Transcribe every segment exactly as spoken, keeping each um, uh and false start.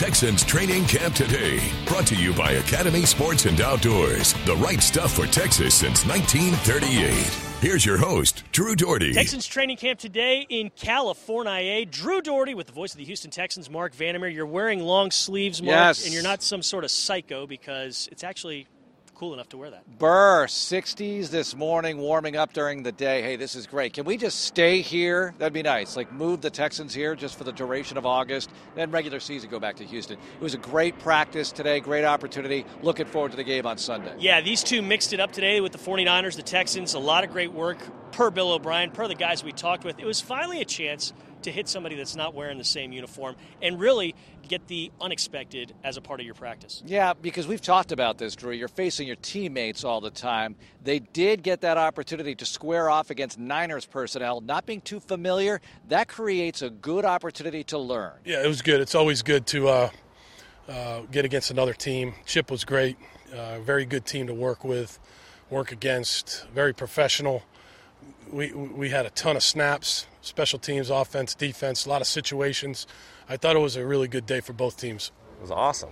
Texans Training Camp Today. Brought to you by Academy Sports and Outdoors. The right stuff for Texas since nineteen thirty-eight. Here's your host, Drew Doherty. Texans Training Camp Today in California. Drew Doherty with the voice of the Houston Texans, Mark Vandermeer. You're wearing long sleeves, Mark, yes. and you're not some sort of psycho because it's actually cool enough to wear that. Burr, sixties this morning, warming up during the day. Hey, this is great. Can we just stay here? That'd be nice. Like, move the Texans here just for the duration of August, then regular season go back to Houston. It was a great practice today, great opportunity. Looking forward to the game on Sunday. Yeah, these two mixed it up today with the 49ers, the Texans. A lot of great work per Bill O'Brien, per the guys we talked with. It was finally a chance to hit somebody that's not wearing the same uniform and really get the unexpected as a part of your practice. Yeah, because we've talked about this, Drew. You're facing your teammates all the time. They did get that opportunity to square off against Niners personnel, not being too familiar. That creates a good opportunity to learn. Yeah, it was good. It's always good to uh, uh, get against another team. Chip was great. Uh, very good team to work with, work against, very professional. We we had a ton of snaps, special teams, offense, defense, a lot of situations. I thought it was a really good day for both teams. It was awesome.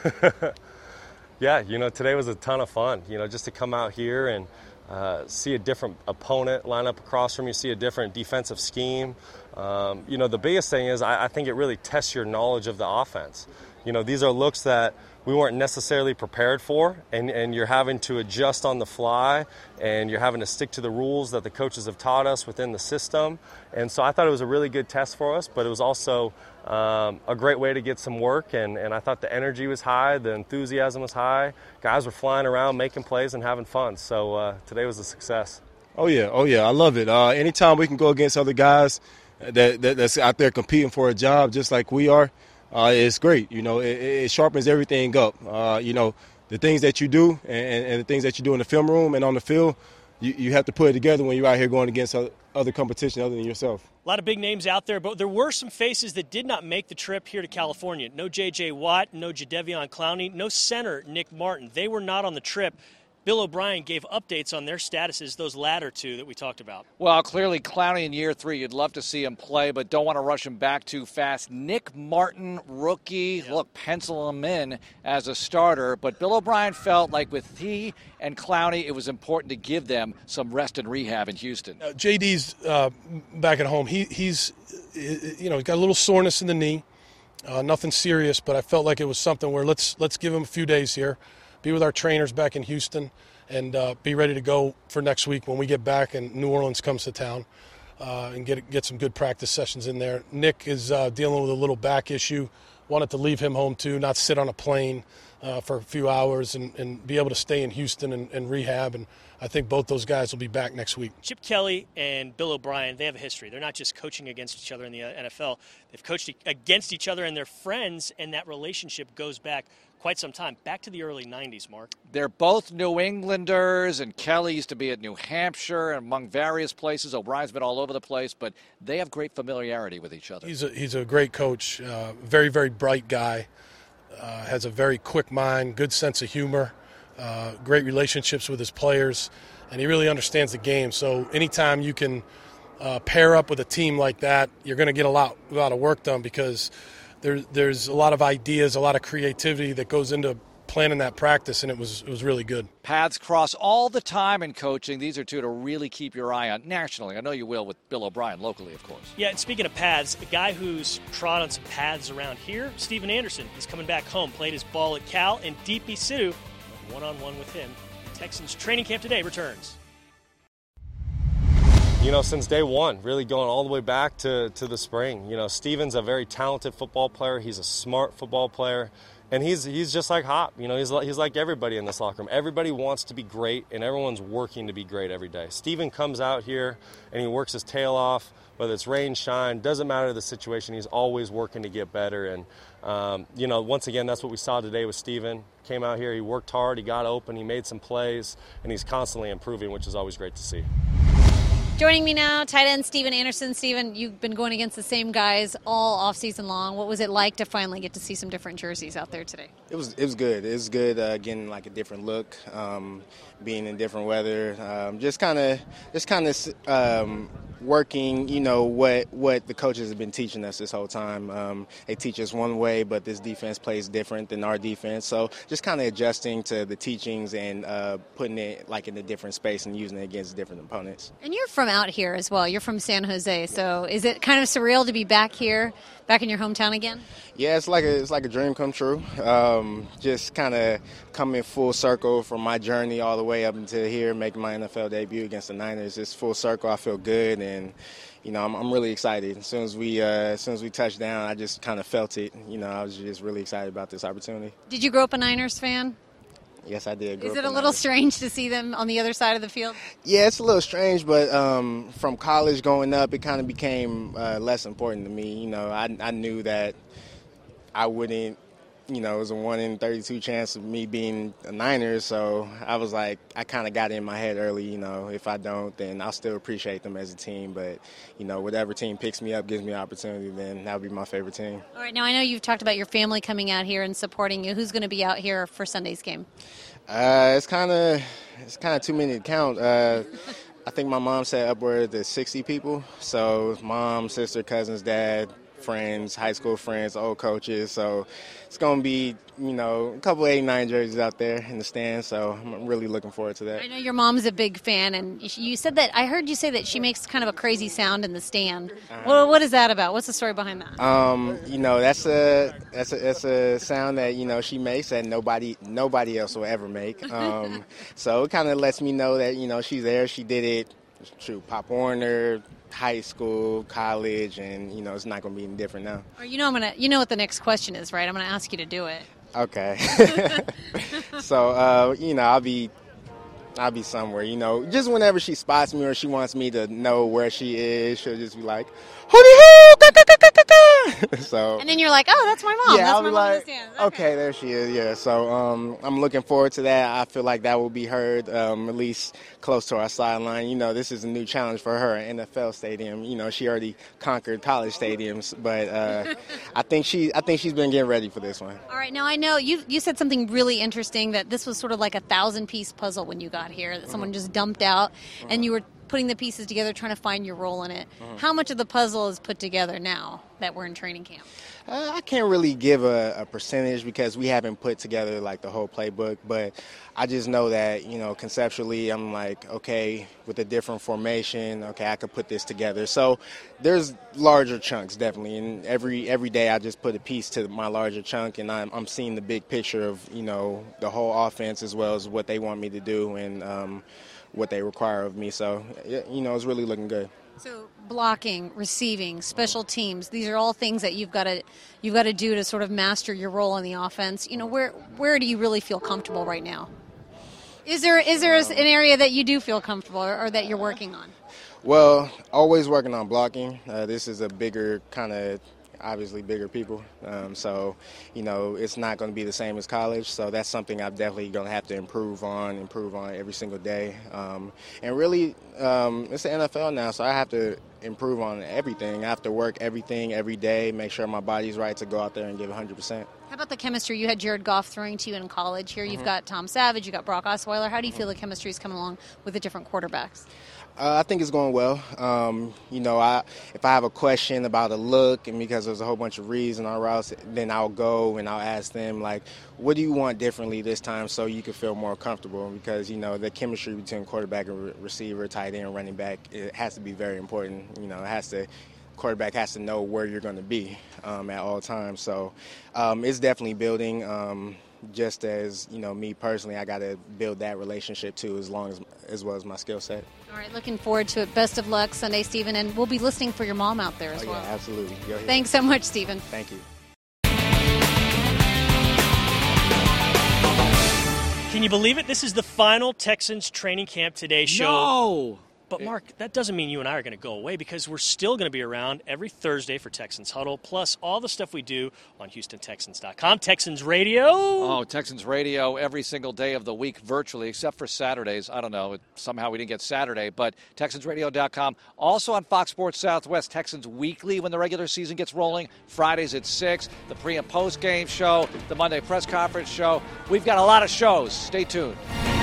Yeah, you know, today was a ton of fun, you know, just to come out here and uh, see a different opponent line up across from you, see a different defensive scheme. Um, you know, the biggest thing is I, I think it really tests your knowledge of the offense. You know, these are looks that we weren't necessarily prepared for, and, and you're having to adjust on the fly, and you're having to stick to the rules that the coaches have taught us within the system. And so I thought it was a really good test for us, but it was also um, a great way to get some work, and, and I thought the energy was high, the enthusiasm was high. Guys were flying around, making plays, and having fun. So uh, today was a success. Oh, yeah. Oh, yeah. I love it. Uh, anytime we can go against other guys that, that that's out there competing for a job just like we are, Uh, it's great. You know, it, it sharpens everything up. Uh, you know, the things that you do and, and the things that you do in the film room and on the field, you, you have to put it together when you're out here going against other competition other than yourself. A lot of big names out there, but there were some faces that did not make the trip here to California. No J J. Watt, no Jadeveon Clowney, no center Nick Martin. They were not on the trip. Bill O'Brien gave updates on their statuses, those latter two that we talked about. Well, clearly Clowney in year three, you'd love to see him play, but don't want to rush him back too fast. Nick Martin, rookie, yep. Look, pencil him in as a starter, but Bill O'Brien felt like with he and Clowney, it was important to give them some rest and rehab in Houston. Uh, J D's uh, back at home. He, he's, you know, he's got a little soreness in the knee, uh, nothing serious, but I felt like it was something where let's let's give him a few days here. Be with our trainers back in Houston, and uh, be ready to go for next week when we get back and New Orleans comes to town, uh, and get get some good practice sessions in there. Nick is uh, dealing with a little back issue. Wanted to leave him home too, not sit on a plane uh, for a few hours and, and be able to stay in Houston and, and rehab. And I think both those guys will be back next week. Chip Kelly and Bill O'Brien, they have a history. They're not just coaching against each other in the N F L. They've coached against each other and their friends, and that relationship goes back quite some time, back to the early nineties, Mark. They're both New Englanders, and Kelly used to be at New Hampshire and among various places. O'Brien's been all over the place, but they have great familiarity with each other. He's a, he's a great coach, uh, very, very bright guy, uh, has a very quick mind, good sense of humor, uh, great relationships with his players, and he really understands the game. So anytime you can uh, pair up with a team like that, you're going to get a lot, a lot of work done because There, there's a lot of ideas, a lot of creativity that goes into planning that practice, and it was it was really good. Paths cross all the time in coaching. These are two to really keep your eye on nationally. I know you will with Bill O'Brien locally, of course. Yeah, and speaking of paths, a guy who's trod on some paths around here, Steven Anderson. He's coming back home, played his ball at Cal, and D P Sidhu, one-on-one with him. Texans Training Camp Today returns. You know, since day one, really going all the way back to, to the spring. You know, Steven's a very talented football player. He's a smart football player. And he's he's just like Hop. You know, he's like, he's like everybody in this locker room. Everybody wants to be great, and everyone's working to be great every day. Steven comes out here, and he works his tail off, whether it's rain, shine, doesn't matter the situation. He's always working to get better. And, um, you know, once again, that's what we saw today with Steven. Came out here, he worked hard, he got open, he made some plays, and he's constantly improving, which is always great to see. Joining me now, tight end Steven Anderson. Steven, you've been going against the same guys all offseason long. What was it like to finally get to see some different jerseys out there today? It was it was good. It was good uh, getting like a different look, um, being in different weather. Um, just kind of just kind of um, working, you know, what what the coaches have been teaching us this whole time. Um, they teach us one way, but this defense plays different than our defense. So just kind of adjusting to the teachings and uh, putting it like in a different space and using it against different opponents. And you're from out here as well. You're from San Jose. So is it kind of surreal to be back here, back in your hometown again? Yeah, it's like a it's like a dream come true. Um, just kind of coming full circle from my journey all the way up until here, making my N F L debut against the Niners. It's full circle. I feel good, and you know I'm, I'm really excited. As soon as we uh, as soon as we touched down, I just kind of felt it. You know, I was just really excited about this opportunity. Did you grow up a Niners fan? Yes, I did. Grow Is up it a in little Niners. strange to see them on the other side of the field? Yeah, it's a little strange, but um, from college going up, it kind of became uh, less important to me. You know, I, I knew that I wouldn't, you know, it was a one in thirty-two chance of me being a Niner, so I was like, I kind of got it in my head early, you know, if I don't, then I'll still appreciate them as a team, but, you know, whatever team picks me up, gives me an opportunity, then that would be my favorite team. All right, now I know you've talked about your family coming out here and supporting you. Who's going to be out here for Sunday's game? Uh, it's kind of it's kind of too many to count. Uh, I think my mom said upwards of sixty people. So mom, sister, cousins, dad, friends, high school friends, old coaches. So it's going to be, you know, a couple of eighty-nine jerseys out there in the stands. So I'm really looking forward to that. I know your mom's a big fan, and you said that, I heard you say that she makes kind of a crazy sound in the stand. Uh-huh. Well, what is that about? What's the story behind that? Um, you know, that's a that's a that's a sound that, you know, she makes that nobody nobody else will ever make. Um, so it kind of lets me know that, you know, she's there. She did it through Pop Warner, high school, college, and, you know, it's not going to be any different now. Or you know, I'm gonna. You know what the next question is, right? I'm going to ask you to do it. Okay. So, uh, you know, I'll be I'll be somewhere, you know. Just whenever she spots me or she wants me to know where she is, she'll just be like, hooty hoo, ga, ga, ga, ga, ga, ga. So, And then you're like, oh, that's my mom. yeah, that's I'll my be mom in the like, stands. okay, there she is, yeah. So um, I'm looking forward to that. I feel like that will be heard, um, at least close to our sideline. You know, this is a new challenge for her, an N F L stadium. You know, she already conquered college stadiums, but uh, I think she, I think she's been getting ready for this one. All right, now I know you you said something really interesting, that this was sort of like a thousand-piece puzzle when you got here, that someone just dumped out, and you were putting the pieces together, trying to find your role in it. How much of the puzzle is put together now that we're in training camp? Uh, I can't really give a, a percentage because we haven't put together like the whole playbook, but I just know that, you know, conceptually I'm like, okay, with a different formation, okay, I could put this together. So there's larger chunks definitely, and every every day I just put a piece to my larger chunk, and I'm, I'm seeing the big picture of, you know, the whole offense as well as what they want me to do and um, what they require of me. So, you know, it's really looking good. So blocking, receiving, special teams, these are all things that you've got to you've got to do to sort of master your role in the offense. You know, where where do you really feel comfortable right now? Is there is there an area that you do feel comfortable or, or that you're working on? Well, always working on blocking. Uh, this is a bigger kind of, obviously bigger people. Um, so, you know, it's not going to be the same as college. So that's something I'm definitely going to have to improve on, improve on every single day. Um, and really, um, it's the N F L now, so I have to improve on everything. I have to work everything every day, make sure my body's right to go out there and give one hundred percent. How about the chemistry? You had Jared Goff throwing to you in college. Here you've got Tom Savage, you've got Brock Osweiler. How do you feel the chemistry is coming along with the different quarterbacks? Uh, I think it's going well. Um, you know, I if I have a question about a look, and because there's a whole bunch of reads in our routes, then I'll go and I'll ask them, like, what do you want differently this time so you can feel more comfortable? Because, you know, the chemistry between quarterback and re- receiver, tight end, running back, it has to be very important. You know, it has to quarterback has to know where you're going to be um, at all times. So um, it's definitely building. Um, just as, you know, me personally, I got to build that relationship too, as long as as well as my skill set. All right, looking forward to it. Best of luck Sunday, Stephen, and we'll be listening for your mom out there as oh, well. Yeah, absolutely. Go ahead. Thanks so much, Stephen. Thank you. Can you believe it? This is the final Texans training camp today show. No! But, Mark, that doesn't mean you and I are going to go away, because we're still going to be around every Thursday for Texans Huddle, plus all the stuff we do on Houston Texans dot com. Texans Radio. Oh, Texans Radio every single day of the week virtually, except for Saturdays. I don't know. Somehow we didn't get Saturday, but Texans Radio dot com. Also on Fox Sports Southwest, Texans Weekly when the regular season gets rolling. Fridays at six, the pre- and post-game show, the Monday press conference show. We've got a lot of shows. Stay tuned.